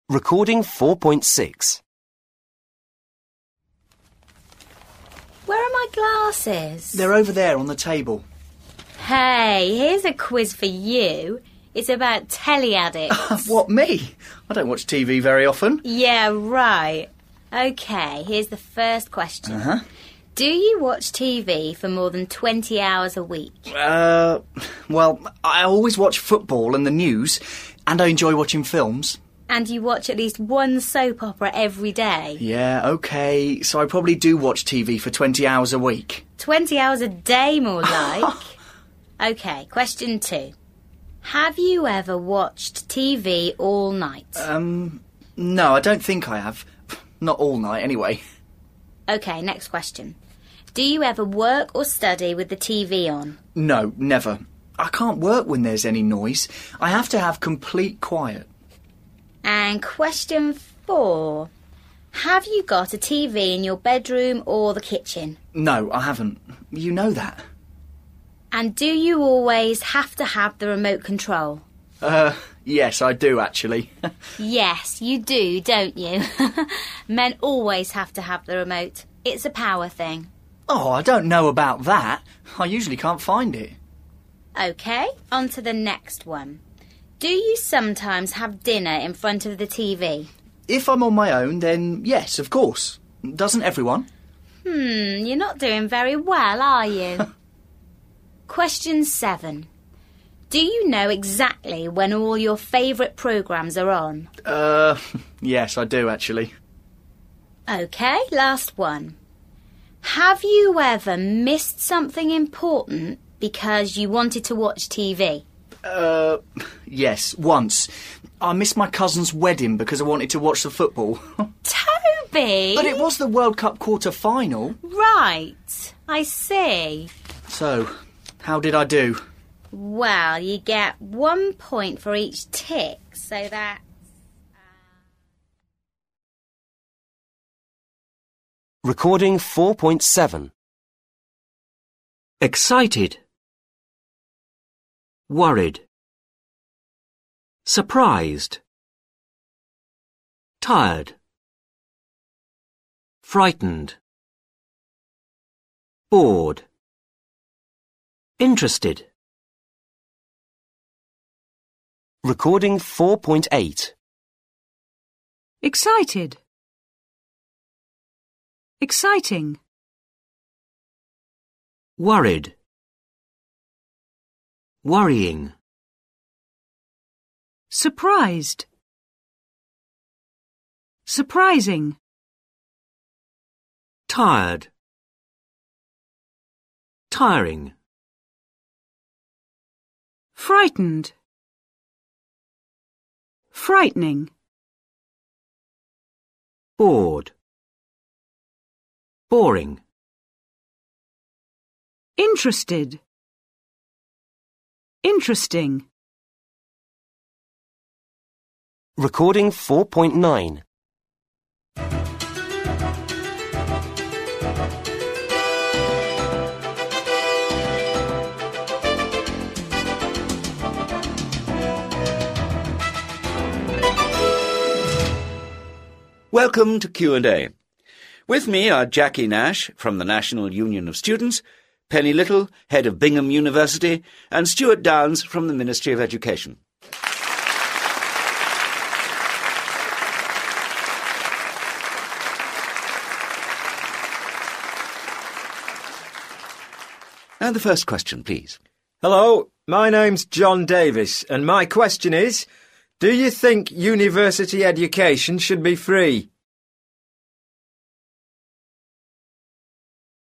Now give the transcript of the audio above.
Recording 4.6. Where are my glasses? They're over there on the table. Hey, here's a quiz for you. It's about telly addicts. What, me? I don't watch TV very often. Yeah, right. OK, here's the first question. Do you watch TV for more than 20 hours a week? Well, I always watch football and the news, and I enjoy watching films. And you watch at least one soap opera every day? Yeah, OK, so I probably do watch TV for 20 hours a week. 20 hours a day, more like. OK, question 2. Have you ever watched TV all night? No, I don't think I have. Not all night, anyway. OK, next question. Do you ever work or study with the TV on? No, never. I can't work when there's any noise. I have to have complete quiet. And question 4. Have you got a TV in your bedroom or the kitchen? No, I haven't. You know that. And do you always have to have the remote control? Yes, I do, actually. Yes, you do, don't you? Men always have to have the remote. It's a power thing. Oh, I don't know about that. I usually can't find it. OK, on to the next one. Do you sometimes have dinner in front of the TV? If I'm on my own, then yes, of course. Doesn't everyone? You're not doing very well, are you? Question 7. Do you know exactly when all your favourite programmes are on? Yes, I do, actually. OK, last one. Have you ever missed something important because you wanted to watch TV? Yes, once. I missed my cousin's wedding because I wanted to watch the football. Toby! But it was the World Cup quarter-final. Right, I see. So, how did I do? Well, you get 1 point for each tick, so that's... Recording 4.7. Excited. Worried. Surprised. Tired. Frightened. Bored. Interested. Recording 4.8. Excited. Exciting. Worried. Worrying. Surprised. Surprising. Tired. Tiring. Frightened. Frightening. Bored. Boring. Interested. Interesting. Recording 4.9. Welcome to Q&A. With me are Jackie Nash from the National Union of Students, Penny Little, head of Bingham University, and Stuart Downs from the Ministry of Education. And the first question, please. Hello, my name's John Davis, and my question is, do you think university education should be free?